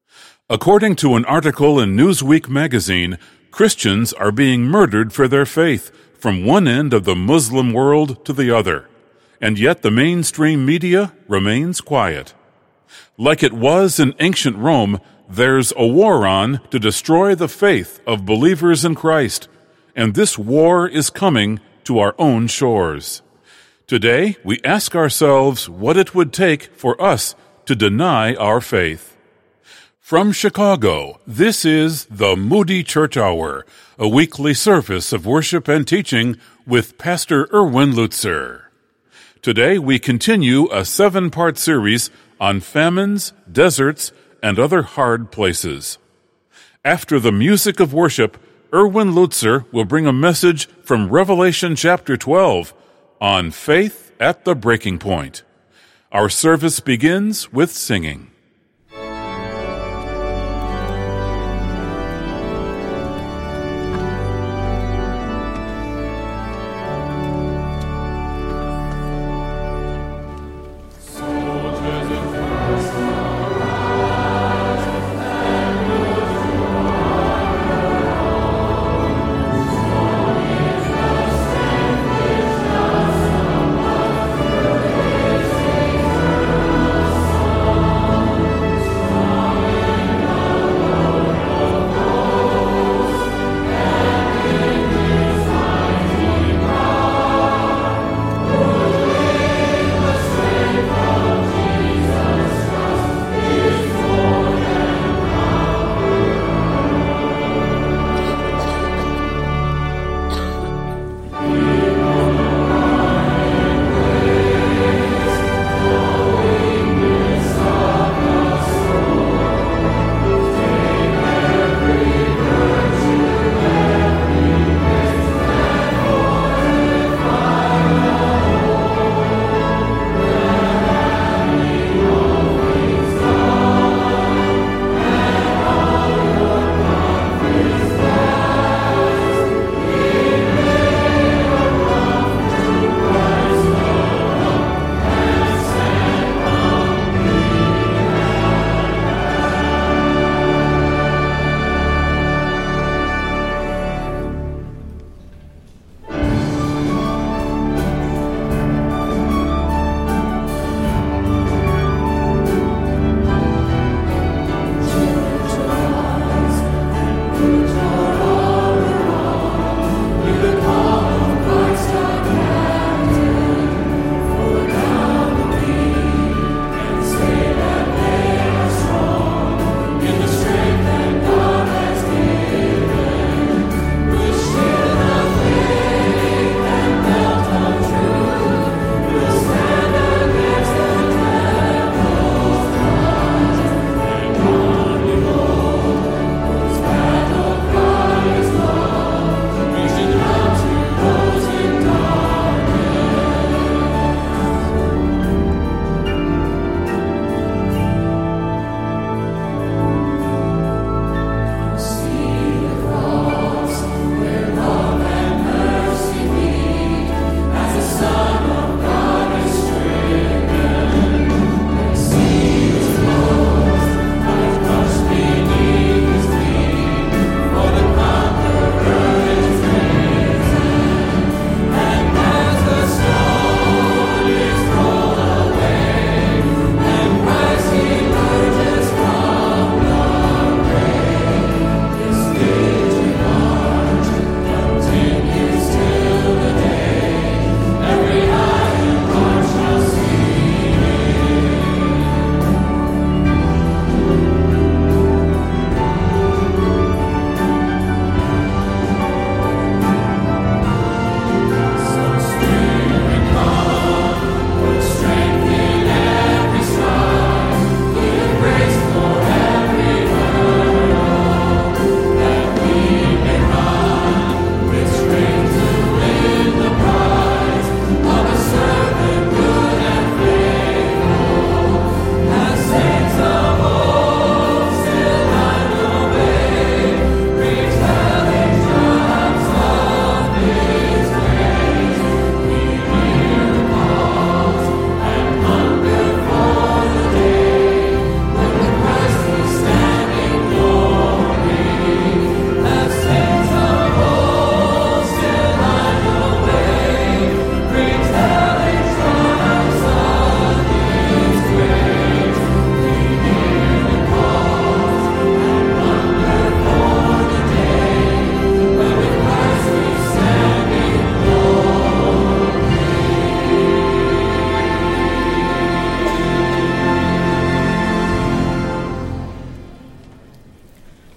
According to an article in Newsweek magazine, Christians are being murdered for their faith from one end of the Muslim world to the other, and yet the mainstream media remains quiet. Like it was in ancient Rome, there's a war on to destroy the faith of believers in Christ, and this war is coming to our own shores. Today, we ask ourselves what it would take for us to deny our faith. From Chicago, this is the Moody Church Hour, a weekly service of worship and teaching with Pastor Erwin Lutzer. Today, we continue a 7-part series on famines, deserts, and other hard places. After the music of worship, Erwin Lutzer will bring a message from Revelation chapter 12 on faith at the breaking point. Our service begins with singing.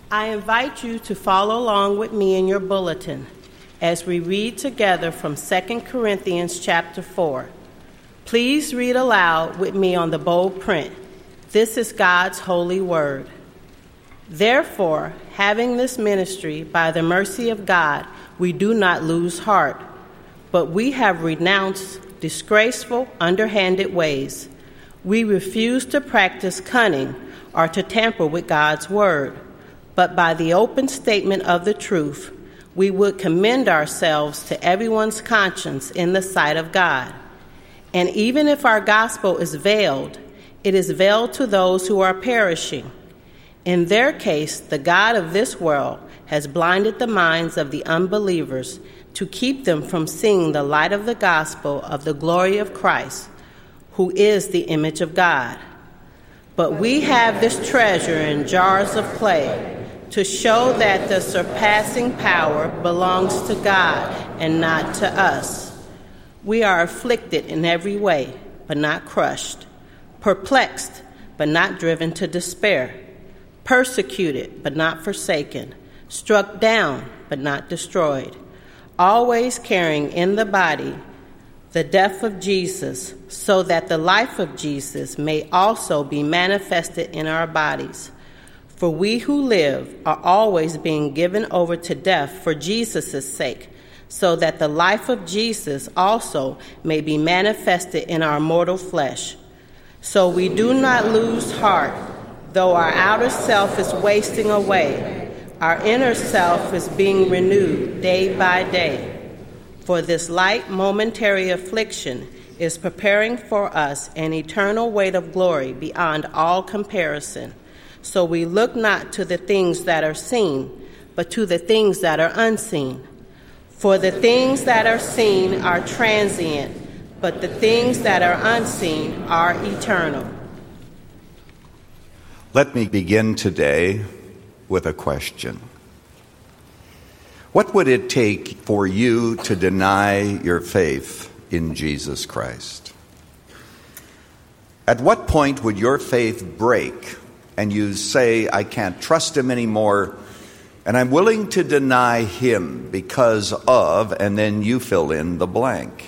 I invite you to follow along with me in your bulletin as we read together from 2 Corinthians chapter 4. Please read aloud with me on the bold print. This is God's holy word. Therefore, having this ministry by the mercy of God, we do not lose heart, but we have renounced disgraceful, underhanded ways. We refuse to practice cunning or to tamper with God's word, but by the open statement of the truth, we would commend ourselves to everyone's conscience in the sight of God. And even if our gospel is veiled, it is veiled to those who are perishing. In their case, the God of this world has blinded the minds of the unbelievers to keep them from seeing the light of the gospel of the glory of Christ, who is the image of God. But we have this treasure in jars of clay to show that the surpassing power belongs to God and not to us. We are afflicted in every way, but not crushed, perplexed, but not driven to despair, persecuted, but not forsaken, struck down, but not destroyed, always carrying in the body the death of Jesus, so that the life of Jesus may also be manifested in our bodies. For we who live are always being given over to death for Jesus' sake, so that the life of Jesus also may be manifested in our mortal flesh. So we do not lose heart, though our outer self is wasting away. Our inner self is being renewed day by day. For this light momentary affliction is preparing for us an eternal weight of glory beyond all comparison. So we look not to the things that are seen, but to the things that are unseen. For the things that are seen are transient, but the things that are unseen are eternal. Let me begin today with a question. What would it take for you to deny your faith in Jesus Christ? At what point would your faith break and you say, I can't trust him anymore, and I'm willing to deny him because of, and then you fill in the blank?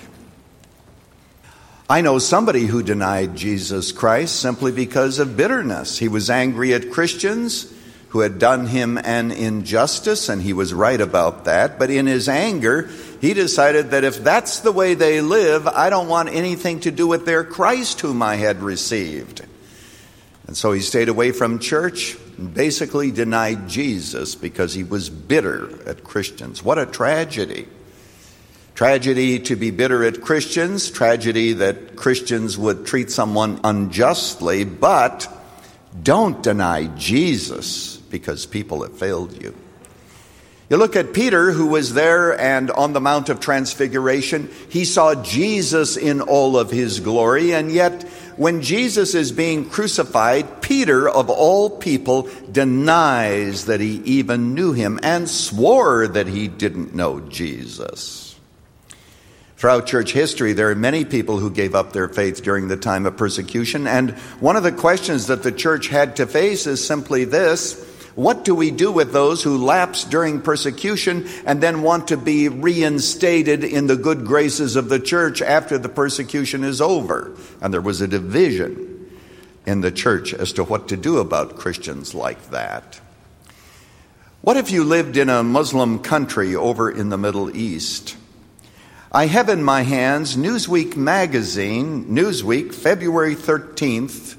I know somebody who denied Jesus Christ simply because of bitterness. He was angry at Christians who had done him an injustice, and he was right about that. But in his anger, he decided that if that's the way they live, I don't want anything to do with their Christ whom I had received. And so he stayed away from church and basically denied Jesus because he was bitter at Christians. What a tragedy. Tragedy to be bitter at Christians, tragedy that Christians would treat someone unjustly, but don't deny Jesus because people have failed you. You look at Peter, who was there and on the Mount of Transfiguration, he saw Jesus in all of his glory, and yet when Jesus is being crucified, Peter, of all people, denies that he even knew him and swore that he didn't know Jesus. Throughout church history, there are many people who gave up their faith during the time of persecution, and one of the questions that the church had to face is simply this: what do we do with those who lapse during persecution and then want to be reinstated in the good graces of the church after the persecution is over? And there was a division in the church as to what to do about Christians like that. What if you lived in a Muslim country over in the Middle East? I have in my hands Newsweek magazine, Newsweek, February 13th,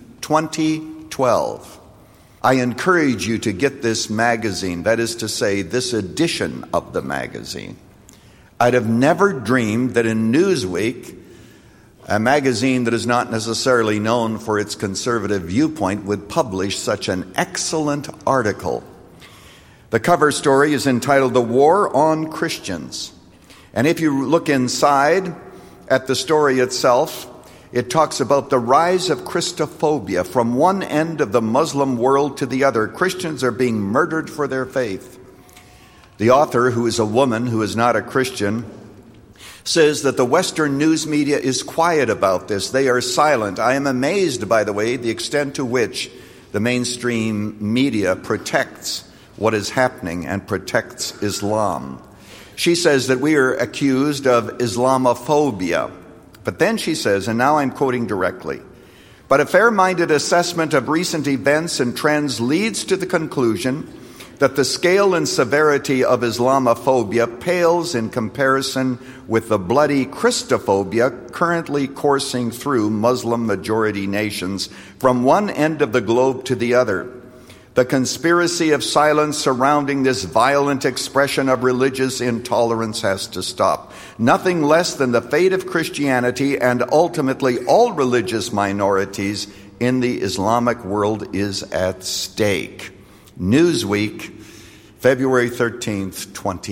2012. I encourage you to get this magazine, that is to say, this edition of the magazine. I'd have never dreamed that in Newsweek, a magazine that is not necessarily known for its conservative viewpoint, would publish such an excellent article. The cover story is entitled "The War on Christians." And if you look inside at the story itself, it talks about the rise of Christophobia from one end of the Muslim world to the other. Christians are being murdered for their faith. The author, who is a woman who is not a Christian, says that the Western news media is quiet about this. They are silent. I am amazed, by the way, the extent to which the mainstream media protects what is happening and protects Islam. She says that we are accused of Islamophobia. But then she says, and now I'm quoting directly, but a fair-minded assessment of recent events and trends leads to the conclusion that the scale and severity of Islamophobia pales in comparison with the bloody Christophobia currently coursing through Muslim-majority nations from one end of the globe to the other. The conspiracy of silence surrounding this violent expression of religious intolerance has to stop. Nothing less than the fate of Christianity and ultimately all religious minorities in the Islamic world is at stake. Newsweek, February 13th,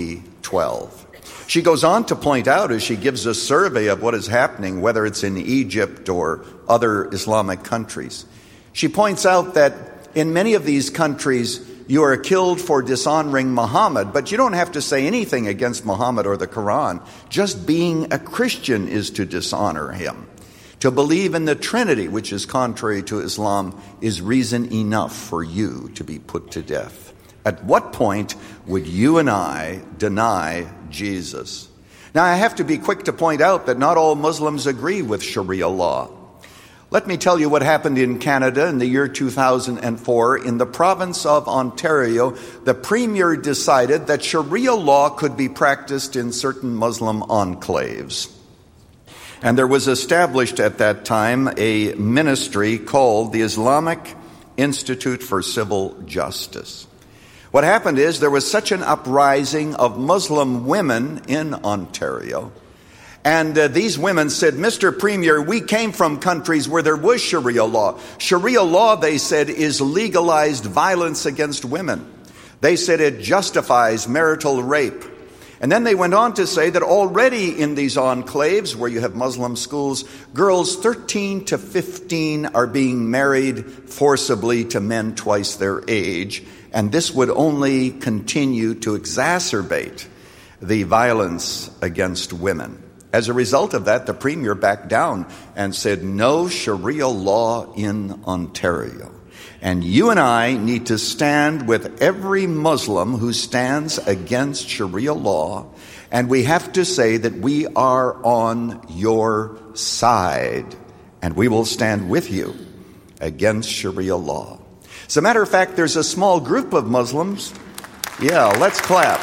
2012. She goes on to point out, as she gives a survey of what is happening, whether it's in Egypt or other Islamic countries, she points out that in many of these countries, you are killed for dishonoring Muhammad, but you don't have to say anything against Muhammad or the Quran. Just being a Christian is to dishonor him. To believe in the Trinity, which is contrary to Islam, is reason enough for you to be put to death. At what point would you and I deny Jesus? Now, I have to be quick to point out that not all Muslims agree with Sharia law. Let me tell you what happened in Canada in the year 2004. In the province of Ontario, the premier decided that Sharia law could be practiced in certain Muslim enclaves. And there was established at that time a ministry called the Islamic Institute for Civil Justice. What happened is there was such an uprising of Muslim women in Ontario. And these women said, Mr. Premier, we came from countries where there was Sharia law. Sharia law, they said, is legalized violence against women. They said it justifies marital rape. And then they went on to say that already in these enclaves where you have Muslim schools, girls 13 to 15 are being married forcibly to men twice their age. And this would only continue to exacerbate the violence against women. As a result of that, the premier backed down and said, no Sharia law in Ontario. And you and I need to stand with every Muslim who stands against Sharia law, and we have to say that we are on your side, and we will stand with you against Sharia law. As a matter of fact, there's a small group of Muslims. Yeah, let's clap.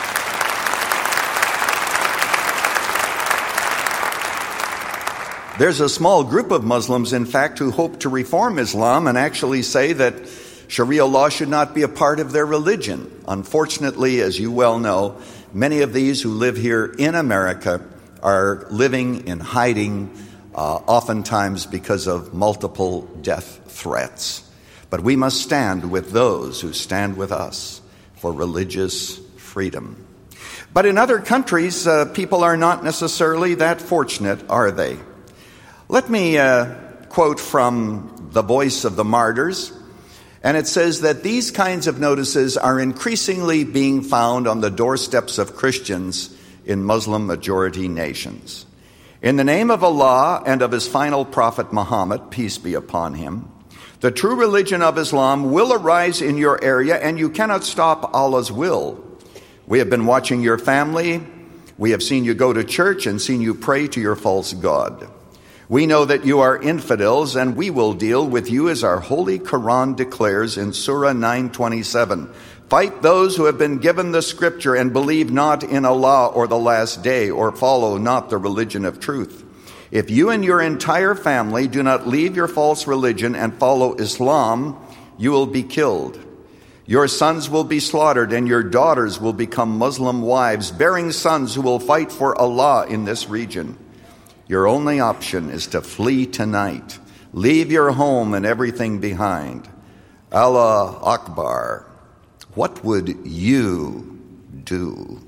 There's a small group of Muslims, in fact, who hope to reform Islam and actually say that Sharia law should not be a part of their religion. Unfortunately, as you well know, many of these who live here in America are living in hiding, oftentimes because of multiple death threats. But we must stand with those who stand with us for religious freedom. But in other countries, people are not necessarily that fortunate, are they? Let me quote from The Voice of the Martyrs, and it says that these kinds of notices are increasingly being found on the doorsteps of Christians in Muslim-majority nations. In the name of Allah and of His final prophet Muhammad, peace be upon him, the true religion of Islam will arise in your area, and you cannot stop Allah's will. We have been watching your family. We have seen you go to church and seen you pray to your false god. We know that you are infidels, and we will deal with you as our Holy Quran declares in Surah 9:27. Fight those who have been given the scripture and believe not in Allah or the last day, or follow not the religion of truth. If you and your entire family do not leave your false religion and follow Islam, you will be killed. Your sons will be slaughtered, and your daughters will become Muslim wives, bearing sons who will fight for Allah in this region. Your only option is to flee tonight. Leave your home and everything behind. Allah Akbar. What would you do?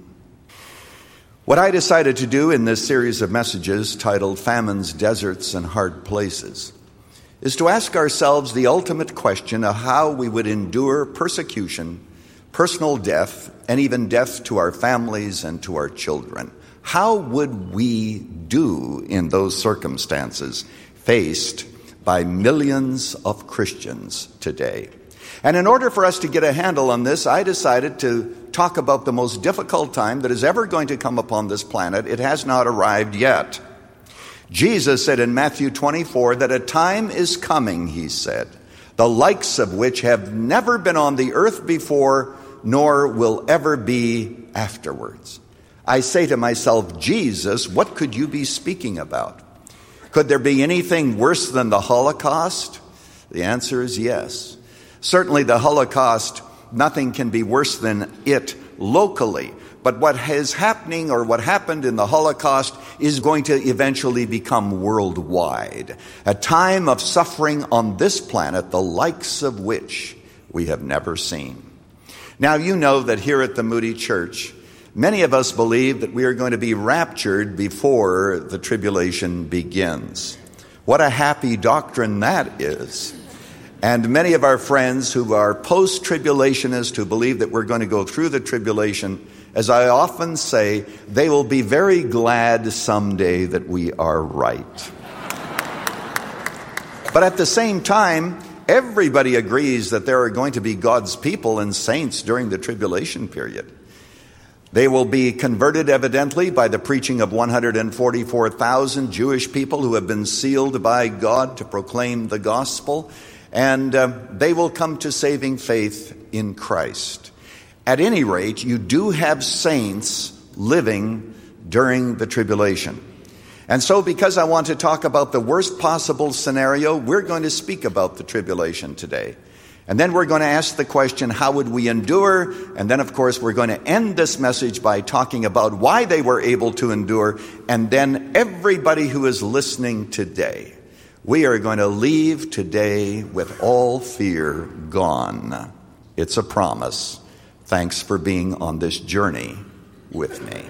What I decided to do in this series of messages titled Famines, Deserts, and Hard Places is to ask ourselves the ultimate question of how we would endure persecution, personal death, and even death to our families and to our children. How would we do in those circumstances faced by millions of Christians today? And in order for us to get a handle on this, I decided to talk about the most difficult time that is ever going to come upon this planet. It has not arrived yet. Jesus said in Matthew 24 that a time is coming, he said, the likes of which have never been on the earth before, nor will ever be afterwards. I say to myself, Jesus, what could you be speaking about? Could there be anything worse than the Holocaust? The answer is yes. Certainly the Holocaust, nothing can be worse than it locally. But what is happening, or what happened in the Holocaust, is going to eventually become worldwide. A time of suffering on this planet, the likes of which we have never seen. Now, you know that here at the Moody Church, many of us believe that we are going to be raptured before the tribulation begins. What a happy doctrine that is. And many of our friends who are post-tribulationists, who believe that we're going to go through the tribulation, as I often say, they will be very glad someday that we are right. But at the same time, everybody agrees that there are going to be God's people and saints during the tribulation period. They will be converted, evidently, by the preaching of 144,000 Jewish people who have been sealed by God to proclaim the gospel. And they will come to saving faith in Christ. At any rate, you do have saints living during the tribulation. And so because I want to talk about the worst possible scenario, we're going to speak about the tribulation today. And then we're going to ask the question, how would we endure? And then, of course, we're going to end this message by talking about why they were able to endure. And then everybody who is listening today, we are going to leave today with all fear gone. It's a promise. Thanks for being on this journey with me.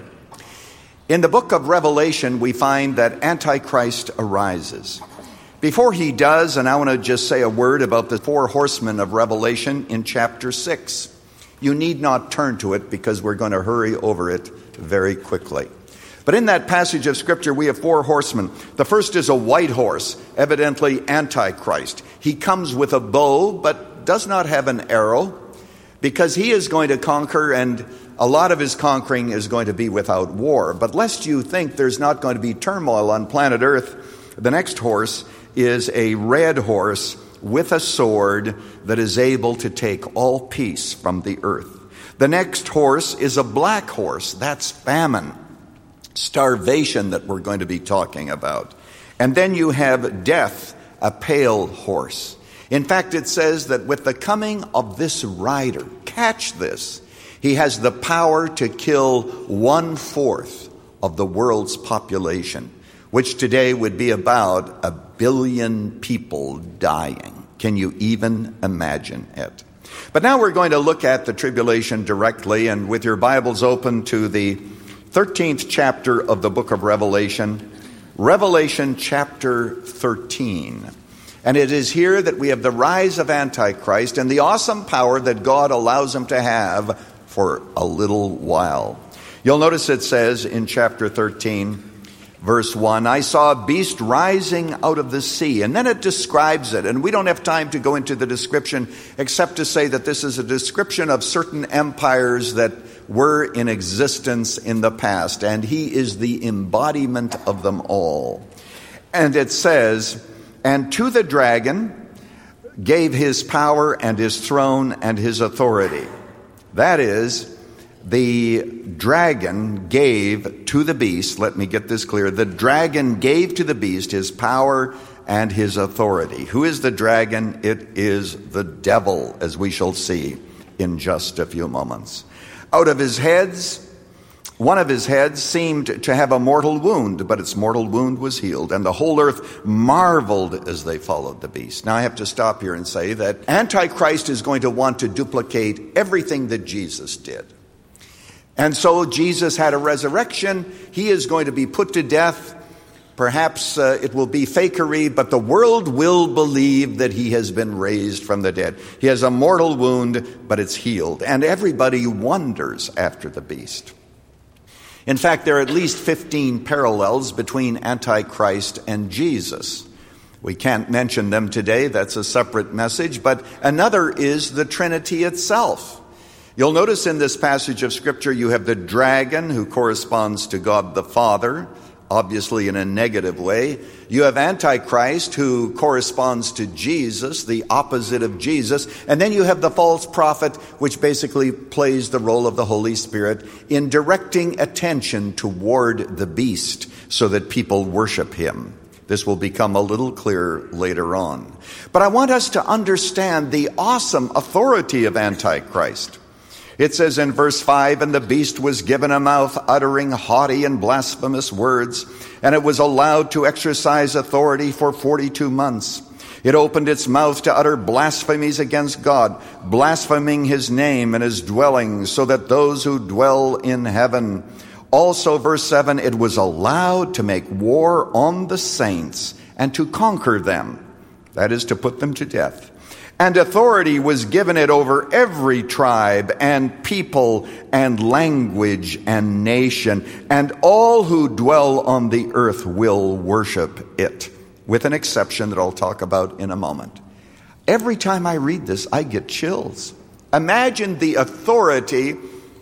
In the book of Revelation, we find that Antichrist arises. Before he does, and I want to just say a word about the 4 horsemen of Revelation in chapter 6. You need not turn to it because we're going to hurry over it very quickly. But in that passage of Scripture, we have 4 horsemen. The first is a white horse, evidently Antichrist. He comes with a bow, but does not have an arrow, because he is going to conquer, and a lot of his conquering is going to be without war. But lest you think there's not going to be turmoil on planet Earth, the next horse is a red horse with a sword that is able to take all peace from the earth. The next horse is a black horse. That's famine, starvation that we're going to be talking about. And then you have death, a pale horse. In fact, it says that with the coming of this rider, catch this, he has the power to kill 1/4 of the world's population, which today would be about 1 billion people dying. Can you even imagine it? But now we're going to look at the tribulation directly, and with your Bibles open to the 13th chapter of the book of Revelation, Revelation chapter 13. And it is here that we have the rise of Antichrist and the awesome power that God allows him to have for a little while. You'll notice it says in chapter 13, verse 1, I saw a beast rising out of the sea. And then it describes it. And we don't have time to go into the description except to say that this is a description of certain empires that were in existence in the past. And he is the embodiment of them all. And it says, and to the dragon gave his power and his throne and his authority. That is, the dragon gave to the beast, let me get this clear, the dragon gave to the beast his power and his authority. Who is the dragon? It is the devil, as we shall see in just a few moments. Out of his heads, one of his heads seemed to have a mortal wound, but its mortal wound was healed, and the whole earth marveled as they followed the beast. Now I have to stop here and say that Antichrist is going to want to duplicate everything that Jesus did. And so Jesus had a resurrection. He is going to be put to death. Perhaps it will be fakery, but the world will believe that he has been raised from the dead. He has a mortal wound, but it's healed. And everybody wonders after the beast. In fact, there are at least 15 parallels between Antichrist and Jesus. We can't mention them today. That's a separate message. But another is the Trinity itself. You'll notice in this passage of Scripture you have the dragon who corresponds to God the Father, obviously in a negative way. You have Antichrist who corresponds to Jesus, the opposite of Jesus. And then you have the false prophet, which basically plays the role of the Holy Spirit in directing attention toward the beast so that people worship him. This will become a little clearer later on. But I want us to understand the awesome authority of Antichrist. It says in verse 5, "And the beast was given a mouth uttering haughty and blasphemous words, and it was allowed to exercise authority for 42 months. It opened its mouth to utter blasphemies against God, blaspheming his name and his dwelling, so that those who dwell in heaven." Also, verse 7, "It was allowed to make war on the saints and to conquer them," that is, to put them to death. "And authority was given it over every tribe and people and language and nation, and all who dwell on the earth will worship it," with an exception that I'll talk about in a moment. Every time I read this, I get chills. Imagine the authority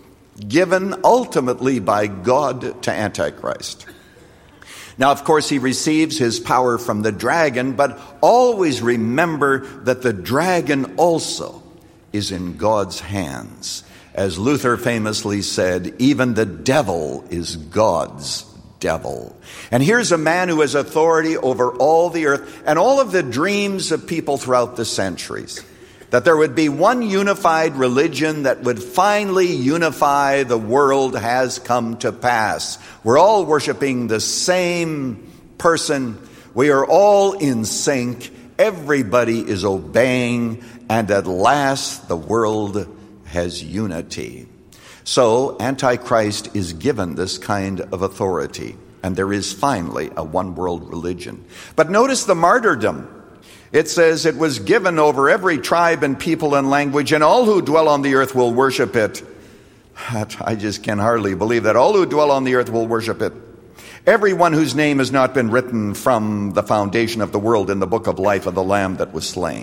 given ultimately by God to Antichrist. Now, of course, he receives his power from the dragon, but always remember that the dragon also is in God's hands. As Luther famously said, even the devil is God's devil. And here's a man who has authority over all the earth and all of the dreams of people throughout the centuries. That there would be one unified religion that would finally unify the world has come to pass. We're all worshiping the same person. We are all in sync. Everybody is obeying. And at last, the world has unity. So, Antichrist is given this kind of authority. And there is finally a one-world religion. But notice the martyrdom. It says it was given over every tribe and people and language, and all who dwell on the earth will worship it. I just can hardly believe that. All who dwell on the earth will worship it. Everyone whose name has not been written from the foundation of the world in the book of life of the Lamb that was slain.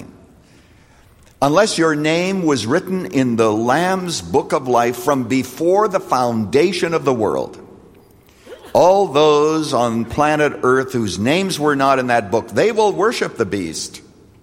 Unless your name was written in the Lamb's book of life from before the foundation of the world, all those on planet Earth whose names were not in that book, they will worship the beast.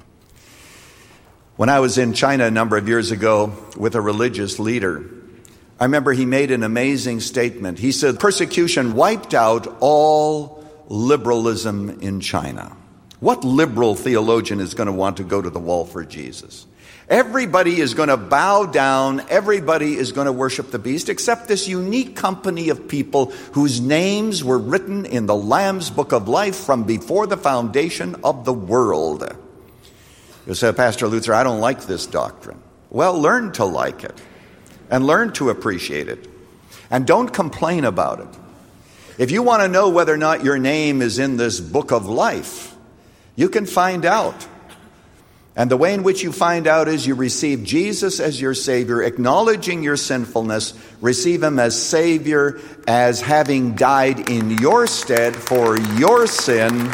When I was in China a number of years ago with a religious leader, I remember he made an amazing statement. He said, persecution wiped out all liberalism in China. What liberal theologian is going to want to go to the wall for Jesus? Everybody is going to bow down. Everybody is going to worship the beast, except this unique company of people whose names were written in the Lamb's book of life from before the foundation of the world. You say, Pastor Luther, I don't like this doctrine. Well, learn to like it and learn to appreciate it. And don't complain about it. If you want to know whether or not your name is in this book of life, you can find out. And the way in which you find out is you receive Jesus as your Savior, acknowledging your sinfulness, receive Him as Savior, as having died in your stead for your sin.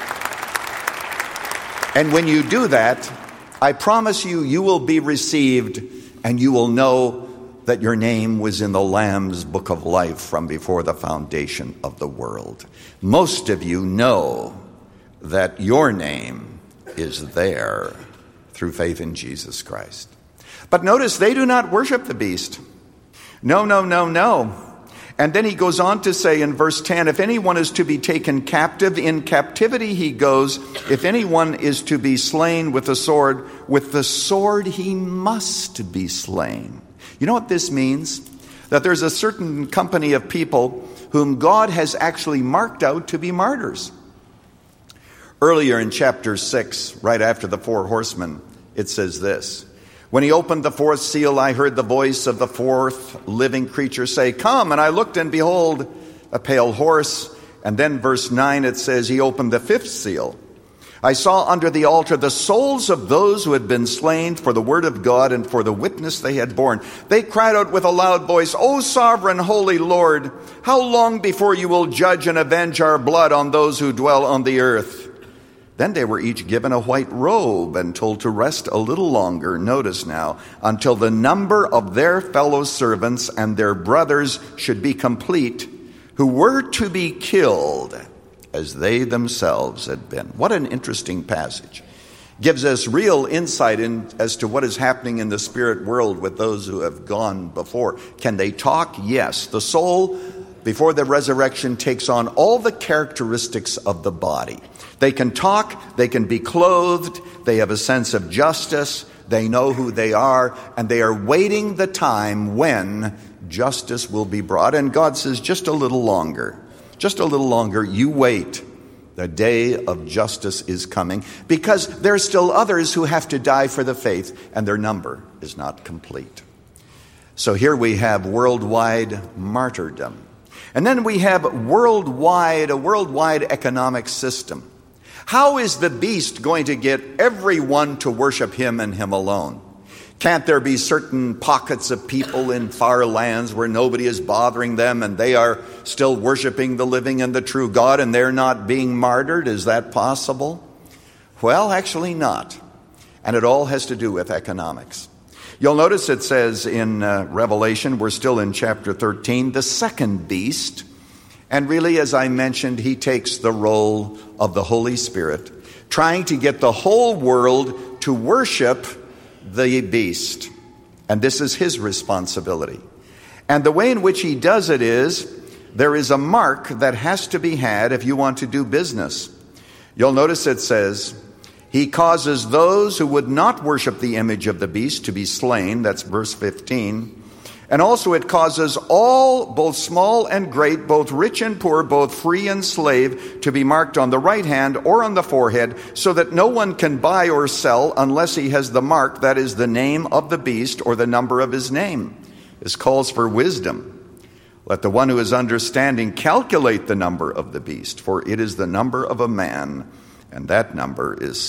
And when you do that, I promise you, you will be received and you will know that your name was in the Lamb's book of life from before the foundation of the world. Most of you know that your name is there through faith in Jesus Christ. But notice, they do not worship the beast. No, no, no, no. And then he goes on to say in verse 10, if anyone is to be taken captive, in captivity he goes. If anyone is to be slain with the sword he must be slain. You know what this means? That there's a certain company of people whom God has actually marked out to be martyrs. Earlier in chapter 6, right after the four horsemen, it says this. When he opened the fourth seal, I heard the voice of the fourth living creature say, come, and I looked, and behold, a pale horse. And then verse 9, it says, he opened the fifth seal. I saw under the altar the souls of those who had been slain for the word of God and for the witness they had borne. They cried out with a loud voice, O sovereign, holy Lord, how long before you will judge and avenge our blood on those who dwell on the earth? Then they were each given a white robe and told to rest a little longer, notice now, until the number of their fellow servants and their brothers should be complete, who were to be killed as they themselves had been. What an interesting passage. Gives us real insight as to what is happening in the spirit world with those who have gone before. Can they talk? Yes. The soul, before the resurrection, takes on all the characteristics of the body. They can talk, they can be clothed, they have a sense of justice, they know who they are, and they are waiting the time when justice will be brought. And God says, just a little longer, you wait. The day of justice is coming, because there are still others who have to die for the faith, and their number is not complete. So here we have worldwide martyrdom. And then we have a worldwide economic system. How is the beast going to get everyone to worship him and him alone? Can't there be certain pockets of people in far lands where nobody is bothering them and they are still worshiping the living and the true God and they're not being martyred? Is that possible? Well, actually not. And it all has to do with economics. You'll notice it says in Revelation, we're still in chapter 13, the second beast. And really, as I mentioned, he takes the role of the Holy Spirit, trying to get the whole world to worship the beast. And this is his responsibility. And the way in which he does it is, there is a mark that has to be had if you want to do business. You'll notice it says, he causes those who would not worship the image of the beast to be slain. That's verse 15. And also it causes all, both small and great, both rich and poor, both free and slave, to be marked on the right hand or on the forehead, so that no one can buy or sell unless he has the mark, that is the name of the beast or the number of his name. This calls for wisdom. Let the one who is understanding calculate the number of the beast, for it is the number of a man, and that number is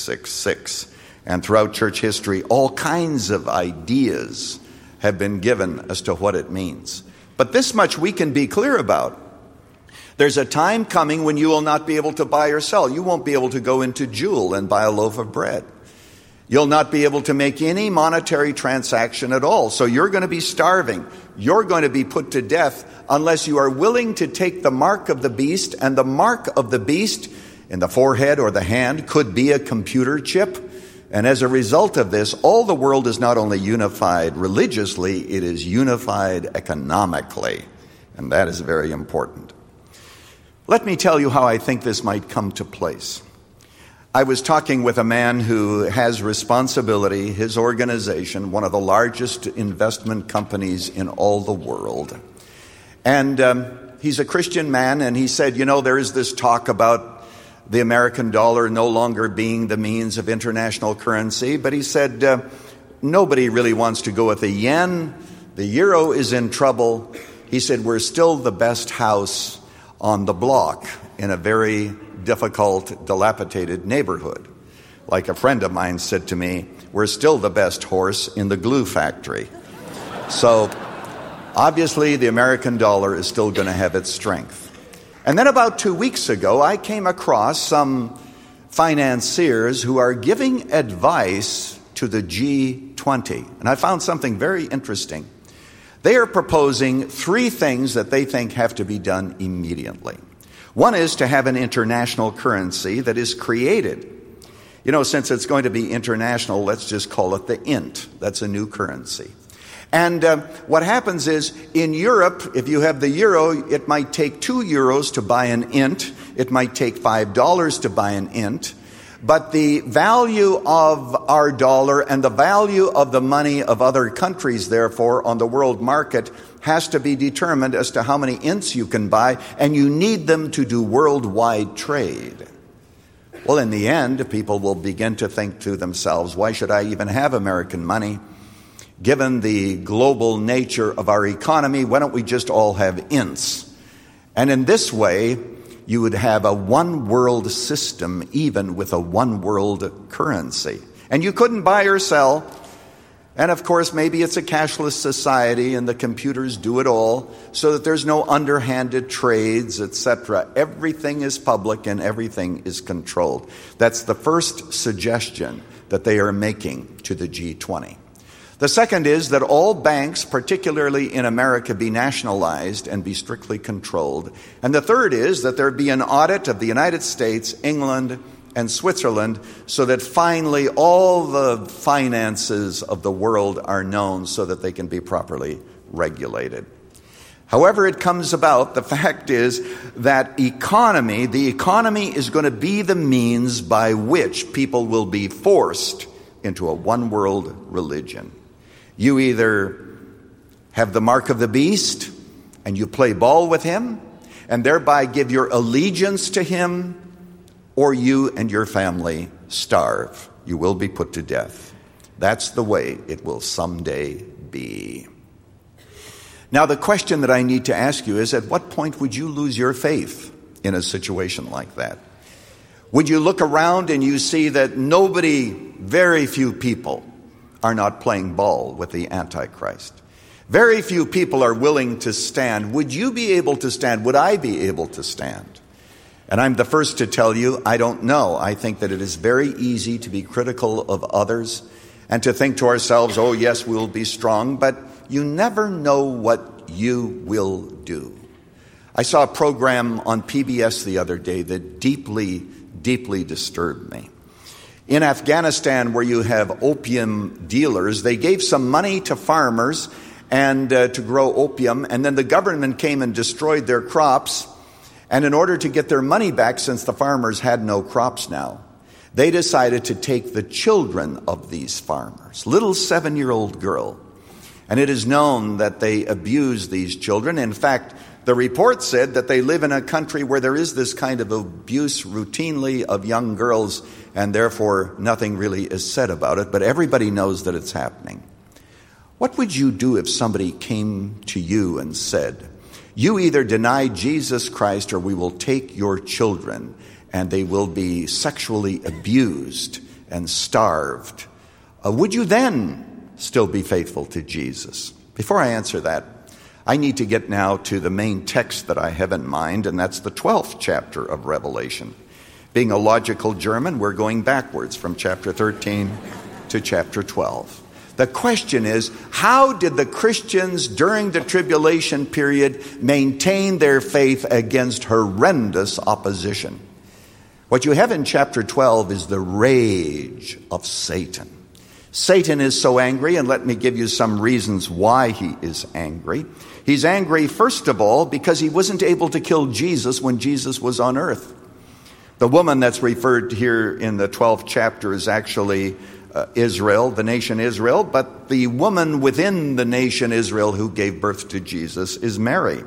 666. And throughout church history, all kinds of ideas have been given as to what it means. But this much we can be clear about. There's a time coming when you will not be able to buy or sell. You won't be able to go into Jewel and buy a loaf of bread. You'll not be able to make any monetary transaction at all. So you're going to be starving. You're going to be put to death unless you are willing to take the mark of the beast. And the mark of the beast in the forehead or the hand could be a computer chip. And as a result of this, all the world is not only unified religiously, it is unified economically. And that is very important. Let me tell you how I think this might come to place. I was talking with a man who has responsibility, his organization, one of the largest investment companies in all the world. And he's a Christian man, and he said, there is this talk about the American dollar no longer being the means of international currency. But he said, nobody really wants to go with the yen. The euro is in trouble. He said, we're still the best house on the block in a very difficult, dilapidated neighborhood. Like a friend of mine said to me, we're still the best horse in the glue factory. So obviously the American dollar is still going to have its strength. And then about 2 weeks ago, I came across some financiers who are giving advice to the G20. And I found something very interesting. They are proposing 3 things that they think have to be done immediately. One is to have an international currency that is created. Since it's going to be international, let's just call it the INT. That's a new currency. And what happens is, in Europe, if you have the euro, it might take 2 euros to buy an INT. It might take $5 to buy an INT. But the value of our dollar and the value of the money of other countries, therefore, on the world market has to be determined as to how many INTs you can buy, and you need them to do worldwide trade. Well, in the end, people will begin to think to themselves, why should I even have American money? Given the global nature of our economy, why don't we just all have INTs? And in this way, you would have a one world system, even with a one world currency. And you couldn't buy or sell. And of course, maybe it's a cashless society and the computers do it all so that there's no underhanded trades, etc. Everything is public and everything is controlled. That's the first suggestion that they are making to the G20. The second is that all banks, particularly in America, be nationalized and be strictly controlled. And the third is that there be an audit of the United States, England, and Switzerland, so that finally all the finances of the world are known so that they can be properly regulated. However it comes about, the fact is that the economy is going to be the means by which people will be forced into a one-world religion. You either have the mark of the beast and you play ball with him and thereby give your allegiance to him, or you and your family starve. You will be put to death. That's the way it will someday be. Now, the question that I need to ask you is, at what point would you lose your faith in a situation like that? Would you look around and you see that very few people are not playing ball with the Antichrist? Very few people are willing to stand. Would you be able to stand? Would I be able to stand? And I'm the first to tell you, I don't know. I think that it is very easy to be critical of others and to think to ourselves, oh yes, we'll be strong, but you never know what you will do. I saw a program on PBS the other day that deeply, deeply disturbed me. In Afghanistan, where you have opium dealers, they gave some money to farmers and to grow opium, and then the government came and destroyed their crops. And in order to get their money back, since the farmers had no crops now, they decided to take the children of these farmers, little 7-year-old girl. And it is known that they abuse these children. In fact, the report said that they live in a country where there is this kind of abuse routinely of young girls, and therefore nothing really is said about it, but everybody knows that it's happening. What would you do if somebody came to you and said, you either deny Jesus Christ or we will take your children and they will be sexually abused and starved? Would you then still be faithful to Jesus? Before I answer that, I need to get now to the main text that I have in mind, and that's the 12th chapter of Revelation. Being a logical German, we're going backwards from chapter 13 to chapter 12. The question is, how did the Christians during the tribulation period maintain their faith against horrendous opposition? What you have in chapter 12 is the rage of Satan. Satan is so angry, and let me give you some reasons why he is angry. He's angry, first of all, because he wasn't able to kill Jesus when Jesus was on earth. The woman that's referred here in the 12th chapter is actually Israel, the nation Israel, but the woman within the nation Israel who gave birth to Jesus is Mary.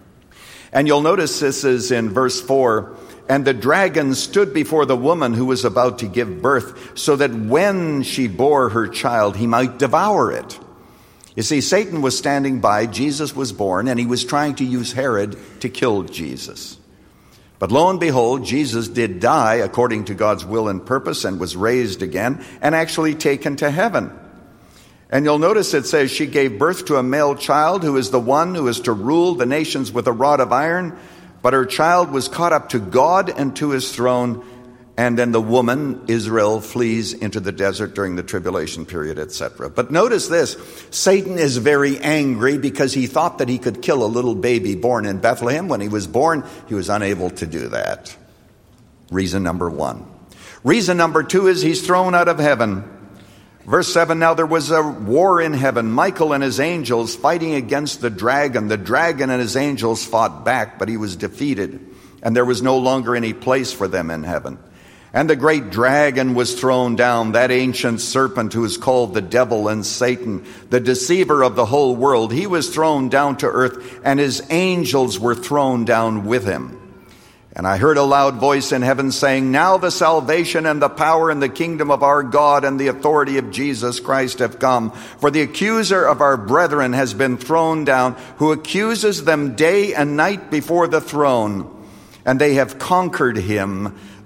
And you'll notice this is in verse 4, and the dragon stood before the woman who was about to give birth, so that when she bore her child, he might devour it. You see, Satan was standing by, Jesus was born, and he was trying to use Herod to kill Jesus. But lo and behold, Jesus did die according to God's will and purpose and was raised again and actually taken to heaven. And you'll notice it says she gave birth to a male child who is the one who is to rule the nations with a rod of iron. But her child was caught up to God and to his throne. And then the woman, Israel, flees into the desert during the tribulation period, etc. But notice this, Satan is very angry because he thought that he could kill a little baby born in Bethlehem. When he was born, he was unable to do that. Reason number one. Reason number two is he's thrown out of heaven. Verse 7, now there was a war in heaven, Michael and his angels fighting against the dragon. The dragon and his angels fought back, but he was defeated, and there was no longer any place for them in heaven. And the great dragon was thrown down, that ancient serpent who is called the devil and Satan, the deceiver of the whole world. He was thrown down to earth, and his angels were thrown down with him. And I heard a loud voice in heaven saying, now the salvation and the power and the kingdom of our God and the authority of Jesus Christ have come. For the accuser of our brethren has been thrown down, who accuses them day and night before the throne. And they have conquered him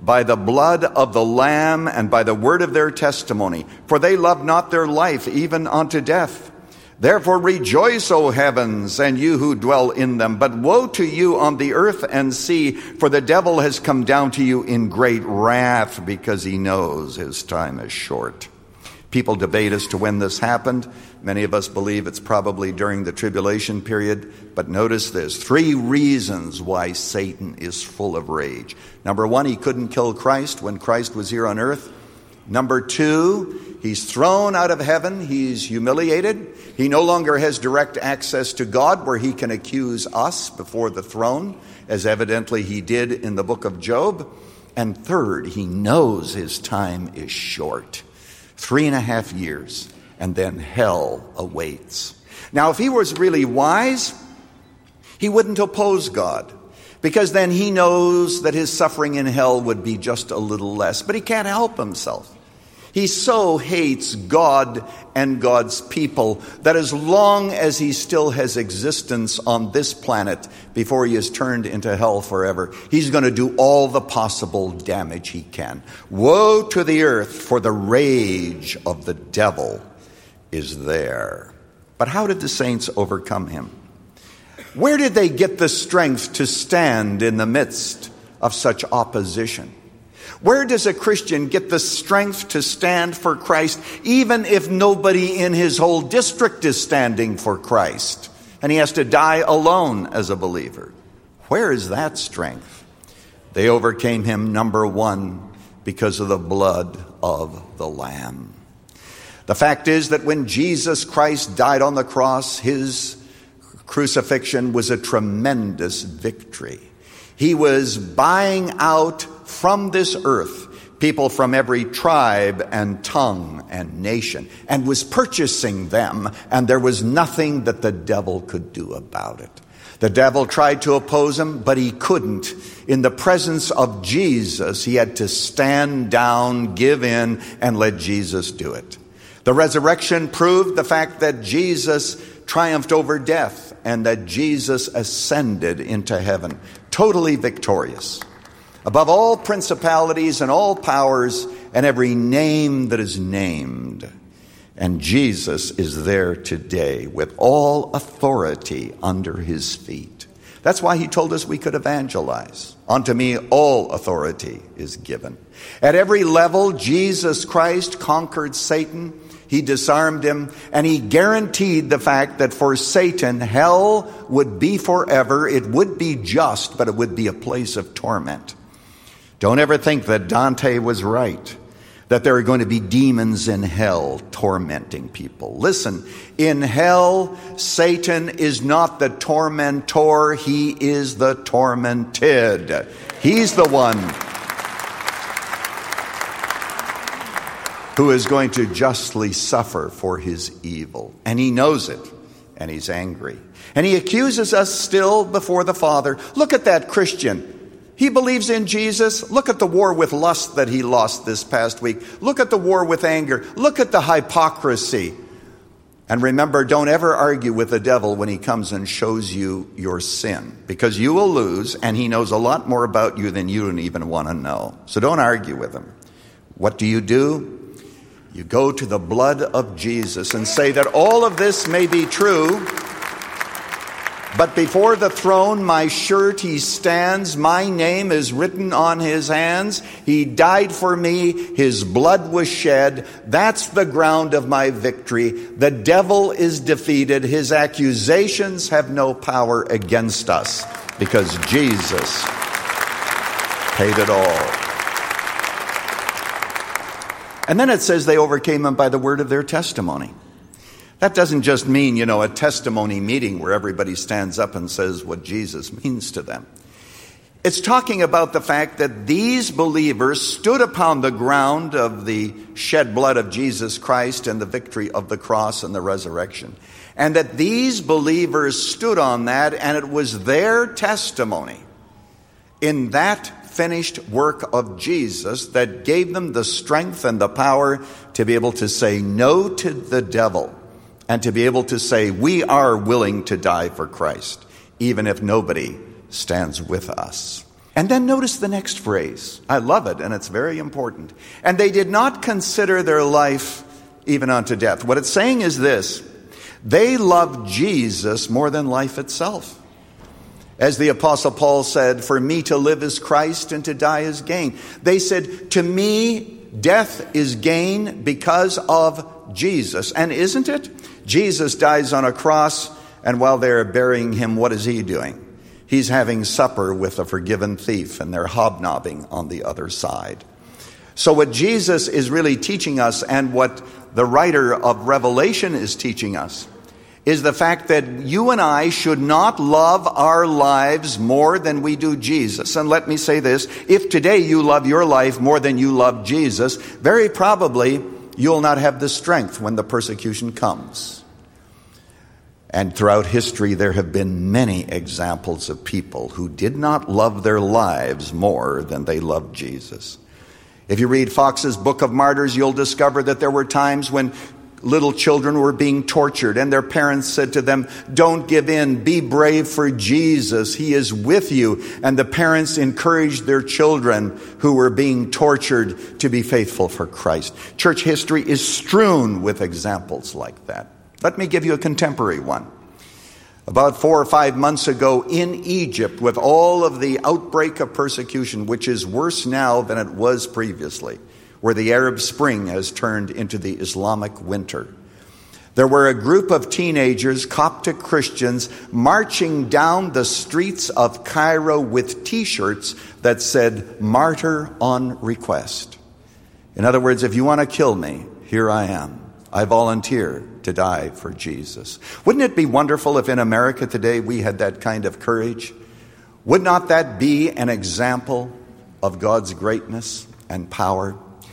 by the blood of the Lamb and by the word of their testimony. For they loved not their life even unto death. Therefore rejoice, O heavens, and you who dwell in them. But woe to you on the earth and sea, for the devil has come down to you in great wrath, because he knows his time is short. People debate as to when this happened. Many of us believe it's probably during the tribulation period. But notice this, 3 reasons why Satan is full of rage. Number 1, he couldn't kill Christ when Christ was here on earth. Number 2, he's thrown out of heaven. He's humiliated. He no longer has direct access to God, where he can accuse us before the throne, as evidently he did in the book of Job. And third, he knows his time is short. 3.5 years, and then hell awaits. Now, if he was really wise, he wouldn't oppose God, because then he knows that his suffering in hell would be just a little less. But he can't help himself. He so hates God and God's people that as long as he still has existence on this planet before he is turned into hell forever, he's going to do all the possible damage he can. Woe to the earth, for the rage of the devil is there. But how did the saints overcome him? Where did they get the strength to stand in the midst of such opposition? Where does a Christian get the strength to stand for Christ, even if nobody in his whole district is standing for Christ, and he has to die alone as a believer? Where is that strength? They overcame him, number 1, because of the blood of the Lamb. The fact is that when Jesus Christ died on the cross, his crucifixion was a tremendous victory. He was buying out from this earth people from every tribe and tongue and nation, and was purchasing them, and there was nothing that the devil could do about it. The devil tried to oppose him, but he couldn't. In the presence of Jesus, he had to stand down, give in, and let Jesus do it. The resurrection proved the fact that Jesus triumphed over death and that Jesus ascended into heaven, totally victorious, above all principalities and all powers and every name that is named. And Jesus is there today with all authority under his feet. That's why he told us we could evangelize. Unto me all authority is given. At every level, Jesus Christ conquered Satan. He disarmed him, and he guaranteed the fact that for Satan, hell would be forever. It would be just, but it would be a place of torment. Don't ever think that Dante was right, that there are going to be demons in hell tormenting people. Listen, in hell, Satan is not the tormentor, he is the tormented. He's the one who is going to justly suffer for his evil. And he knows it, and he's angry. And he accuses us still before the Father. Look at that Christian. He believes in Jesus. Look at the war with lust that he lost this past week. Look at the war with anger. Look at the hypocrisy. And remember, don't ever argue with the devil when he comes and shows you your sin, because you will lose, and he knows a lot more about you than you don't even want to know. So don't argue with him. What do? You go to the blood of Jesus and say that all of this may be true, but before the throne my surety stands. My name is written on his hands. He died for me. His blood was shed. That's the ground of my victory. The devil is defeated. His accusations have no power against us, because Jesus paid it all. And then it says they overcame him by the word of their testimony. That doesn't just mean, a testimony meeting where everybody stands up and says what Jesus means to them. It's talking about the fact that these believers stood upon the ground of the shed blood of Jesus Christ and the victory of the cross and the resurrection. And that these believers stood on that, and it was their testimony in that finished work of Jesus that gave them the strength and the power to be able to say no to the devil, and to be able to say we are willing to die for Christ, even if nobody stands with us. And then notice the next phrase. I love it, and it's very important. And they did not consider their life even unto death. What it's saying is this: they loved Jesus more than life itself. As the Apostle Paul said, for me to live is Christ and to die is gain. They said, to me, death is gain because of Jesus. And isn't it? Jesus dies on a cross, and while they're burying him, what is he doing? He's having supper with a forgiven thief, and they're hobnobbing on the other side. So what Jesus is really teaching us, and what the writer of Revelation is teaching us, is the fact that you and I should not love our lives more than we do Jesus. And let me say this: if today you love your life more than you love Jesus, very probably you'll not have the strength when the persecution comes. And throughout history, there have been many examples of people who did not love their lives more than they loved Jesus. If you read Fox's Book of Martyrs, you'll discover that there were times when little children were being tortured, and their parents said to them, don't give in, be brave for Jesus, he is with you. And the parents encouraged their children who were being tortured to be faithful for Christ. Church history is strewn with examples like that. Let me give you a contemporary one. About 4 or 5 months ago in Egypt, with all of the outbreak of persecution, which is worse now than it was previously, where the Arab Spring has turned into the Islamic winter, there were a group of teenagers, Coptic Christians, marching down the streets of Cairo with T-shirts that said, "Martyr on request." In other words, if you want to kill me, here I am. I volunteer to die for Jesus. Wouldn't it be wonderful if in America today we had that kind of courage? Would not that be an example of God's greatness and power?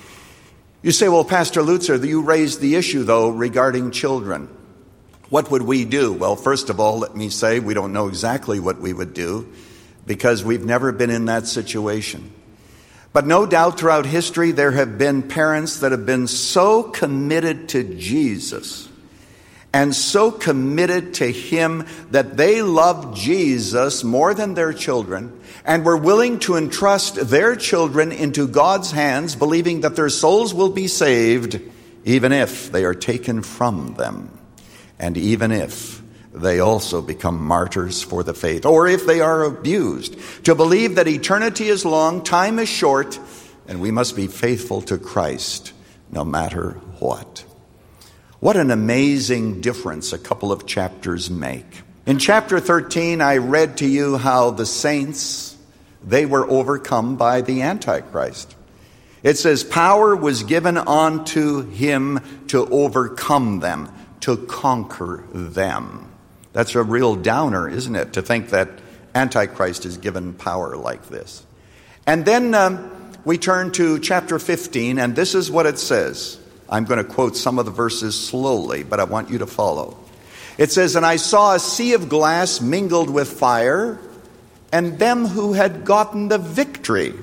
You say, well, Pastor Lutzer, you raised the issue, though, regarding children. What would we do? Well, first of all, let me say we don't know exactly what we would do because we've never been in that situation. But no doubt throughout history there have been parents that have been so committed to Jesus and so committed to him that they loved Jesus more than their children and were willing to entrust their children into God's hands, believing that their souls will be saved even if they are taken from them, and even if they also become martyrs for the faith, or if they are abused, to believe that eternity is long, time is short, and we must be faithful to Christ no matter what. What an amazing difference a couple of chapters make. In chapter 13, I read to you how the saints, they were overcome by the Antichrist. It says, power was given unto him to overcome them, to conquer them. That's a real downer, isn't it, to think that Antichrist is given power like this. And then we turn to chapter 15, and this is what it says. I'm going to quote some of the verses slowly, but I want you to follow. It says, and I saw a sea of glass mingled with fire, and them who had gotten the victory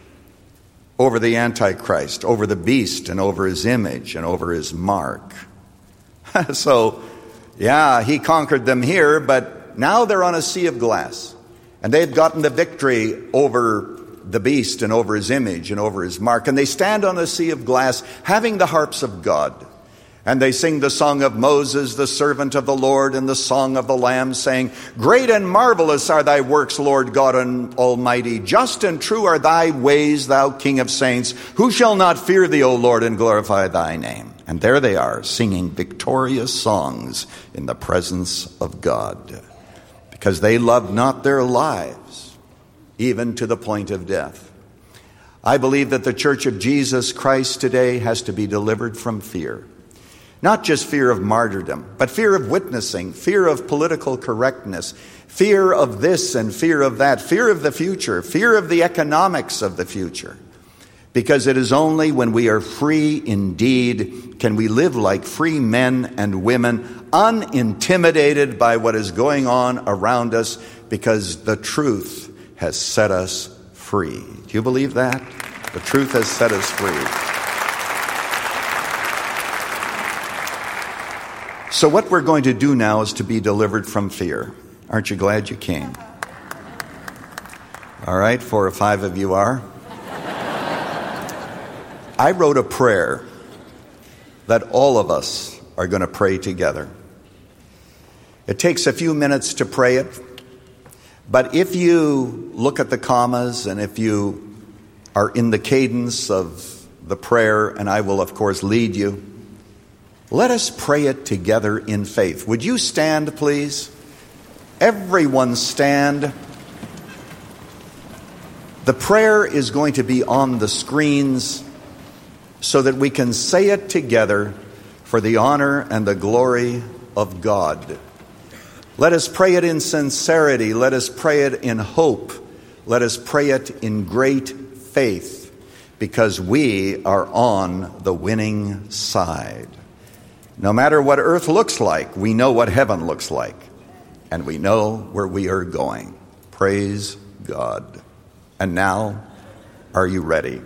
over the Antichrist, over the beast, and over his image, and over his mark. So, yeah, he conquered them here, but now they're on a sea of glass. And they've gotten the victory over the beast and over his image and over his mark. And they stand on a sea of glass having the harps of God. And they sing the song of Moses, the servant of the Lord, and the song of the Lamb, saying, great and marvelous are thy works, Lord God Almighty. Just and true are thy ways, thou King of saints. Who shall not fear thee, O Lord, and glorify thy name? And there they are, singing victorious songs in the presence of God, because they loved not their lives, even to the point of death. I believe that the Church of Jesus Christ today has to be delivered from fear. Not just fear of martyrdom, but fear of witnessing, fear of political correctness, fear of this and fear of that, fear of the future, fear of the economics of the future. Because it is only when we are free indeed can we live like free men and women, unintimidated by what is going on around us, because the truth has set us free. Do you believe that? The truth has set us free. So what we're going to do now is to be delivered from fear. Aren't you glad you came? All right, 4 or 5 of you are. I wrote a prayer that all of us are going to pray together. It takes a few minutes to pray it, but if you look at the commas and if you are in the cadence of the prayer, and I will of course lead you, let us pray it together in faith. Would you stand, please? Everyone stand. The prayer is going to be on the screens so that we can say it together for the honor and the glory of God. Let us pray it in sincerity. Let us pray it in hope. Let us pray it in great faith, because we are on the winning side. No matter what earth looks like, we know what heaven looks like, and we know where we are going. Praise God. And now, are you ready?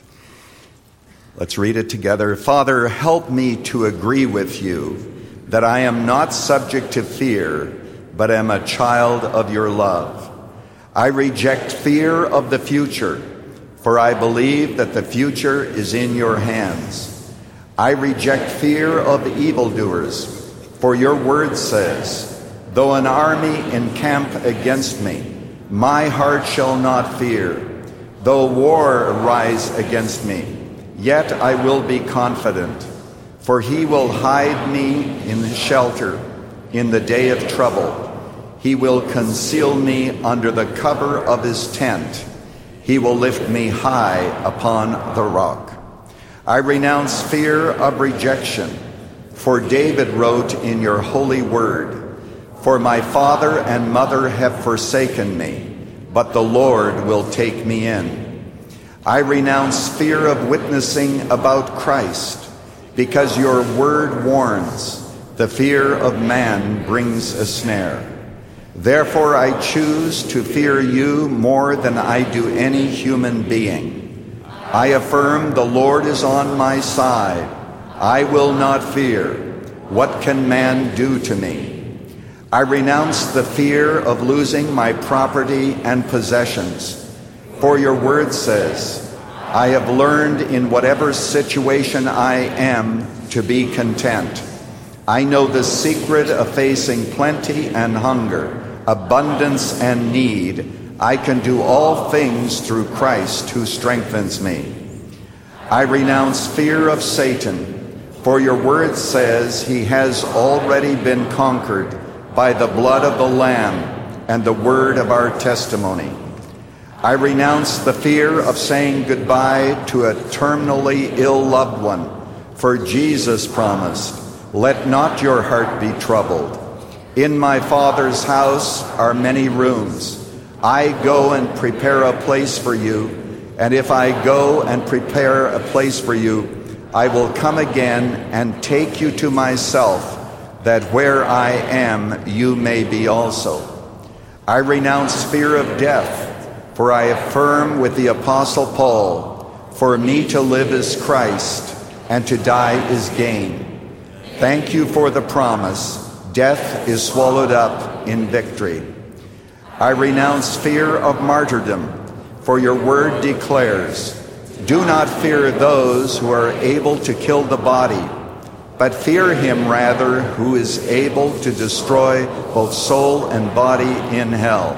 Let's read it together. Father, help me to agree with you that I am not subject to fear, but am a child of your love. I reject fear of the future, for I believe that the future is in your hands. I reject fear of evildoers, for your word says, though an army encamp against me, my heart shall not fear. Though war arise against me, yet I will be confident. For he will hide me in shelter in the day of trouble. He will conceal me under the cover of his tent. He will lift me high upon the rock. I renounce fear of rejection, for David wrote in your holy word, for my father and mother have forsaken me, but the Lord will take me in. I renounce fear of witnessing about Christ, because your word warns, the fear of man brings a snare. Therefore I choose to fear you more than I do any human being. I affirm the Lord is on my side. I will not fear. What can man do to me? I renounce the fear of losing my property and possessions. For your word says, I have learned in whatever situation I am to be content. I know the secret of facing plenty and hunger, abundance and need. I can do all things through Christ who strengthens me. I renounce fear of Satan, for your word says he has already been conquered by the blood of the Lamb and the word of our testimony. I renounce the fear of saying goodbye to a terminally ill loved one, for Jesus promised, let not your heart be troubled. In my Father's house are many rooms. I go and prepare a place for you, and if I go and prepare a place for you, I will come again and take you to myself, that where I am, you may be also. I renounce fear of death, for I affirm with the Apostle Paul, for me to live is Christ, and to die is gain. Thank you for the promise. Death is swallowed up in victory. I renounce fear of martyrdom, for your word declares, do not fear those who are able to kill the body, but fear him rather who is able to destroy both soul and body in hell.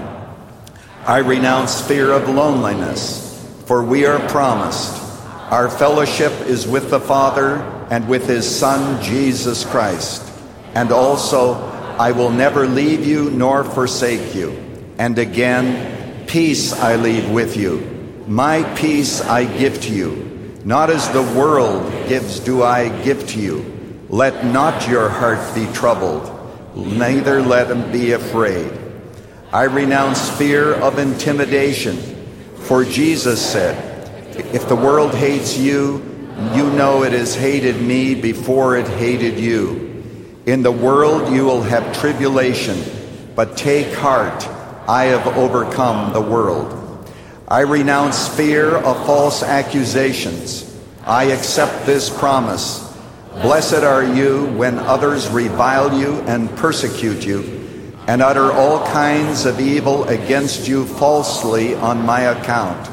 I renounce fear of loneliness, for we are promised, our fellowship is with the Father and with his Son, Jesus Christ. And also, I will never leave you nor forsake you. And again, peace I leave with you. My peace I give to you. Not as the world gives do I give to you. Let not your heart be troubled, neither let him be afraid. I renounce fear of intimidation, for Jesus said, if the world hates you, you know it has hated me before it hated you. In the world you will have tribulation, but take heart, I have overcome the world. I renounce fear of false accusations. I accept this promise. Blessed are you when others revile you and persecute you, and utter all kinds of evil against you falsely on my account.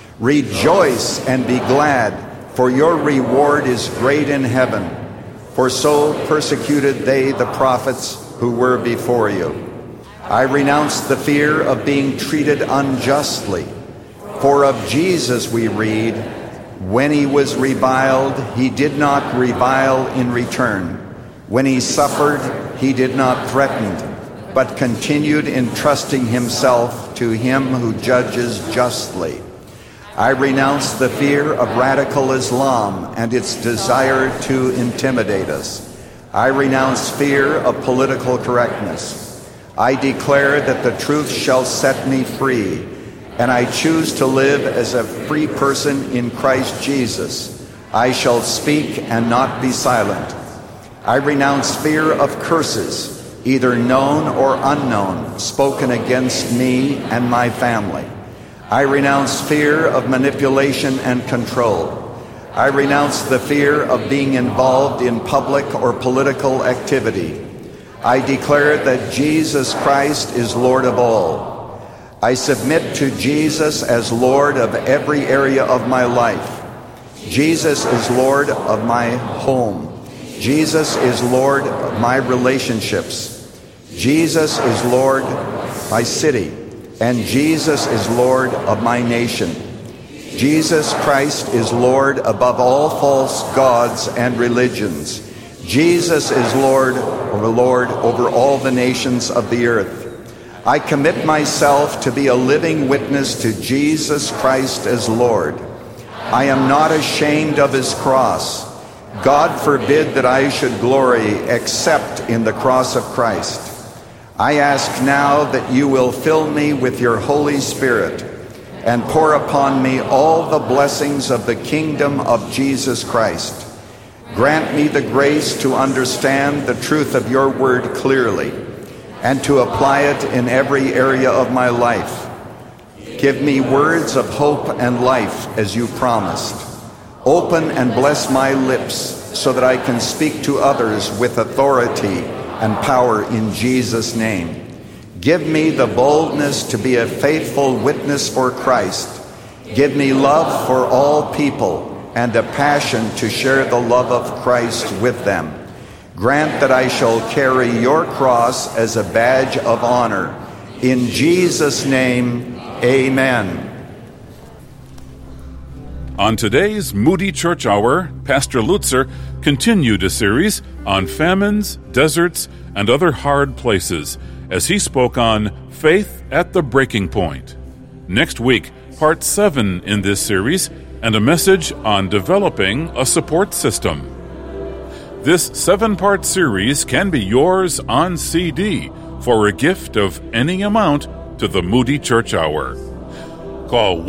Rejoice and be glad, for your reward is great in heaven, for so persecuted they the prophets who were before you. I renounce the fear of being treated unjustly, for of Jesus we read, when he was reviled, he did not revile in return. When he suffered, he did not threaten, but continued entrusting himself to him who judges justly. I renounce the fear of radical Islam and its desire to intimidate us. I renounce fear of political correctness. I declare that the truth shall set me free, and I choose to live as a free person in Christ Jesus. I shall speak and not be silent. I renounce fear of curses, either known or unknown, spoken against me and my family. I renounce fear of manipulation and control. I renounce the fear of being involved in public or political activity. I declare that Jesus Christ is Lord of all. I submit to Jesus as Lord of every area of my life. Jesus is Lord of my home. Jesus is Lord of my relationships. Jesus is Lord of my city. And Jesus is Lord of my nation. Jesus Christ is Lord above all false gods and religions. Jesus is Lord over all the nations of the earth. I commit myself to be a living witness to Jesus Christ as Lord. I am not ashamed of his cross. God forbid that I should glory except in the cross of Christ. I ask now that you will fill me with your Holy Spirit and pour upon me all the blessings of the kingdom of Jesus Christ. Grant me the grace to understand the truth of your word clearly and to apply it in every area of my life. Give me words of hope and life as you promised. Open and bless my lips so that I can speak to others with authority and power in Jesus' name. Give me the boldness to be a faithful witness for Christ. Give me love for all people and a passion to share the love of Christ with them. Grant that I shall carry your cross as a badge of honor. In Jesus' name, amen. On today's Moody Church Hour, Pastor Lutzer continued a series on famines, deserts, and other hard places as he spoke on Faith at the Breaking Point. Next week, Part 7 in this series and a message on developing a support system. This 7-part series can be yours on CD for a gift of any amount to the Moody Church Hour. Call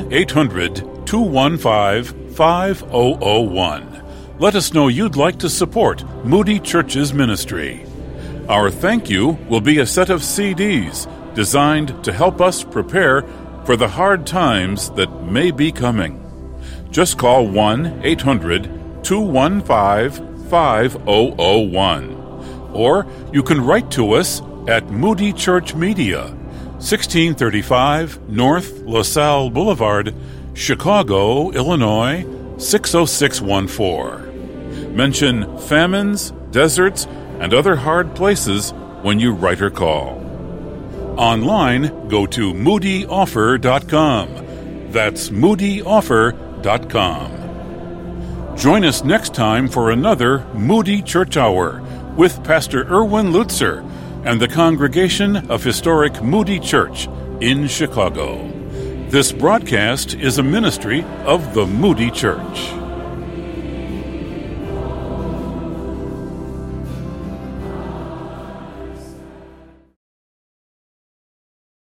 1-800-215-5001. Let us know you'd like to support Moody Church's ministry. Our thank you will be a set of CDs designed to help us prepare for the hard times that may be coming. Just call 1-800-215-5001. Or you can write to us at Moody Church Media, 1635 North LaSalle Boulevard, Chicago, Illinois, 60614. Mention famines, deserts, and other hard places when you write or call. Online, go to moodyoffer.com. That's moodyoffer.com. Join us next time for another Moody Church Hour with Pastor Erwin Lutzer and the congregation of historic Moody Church in Chicago. This broadcast is a ministry of the Moody Church.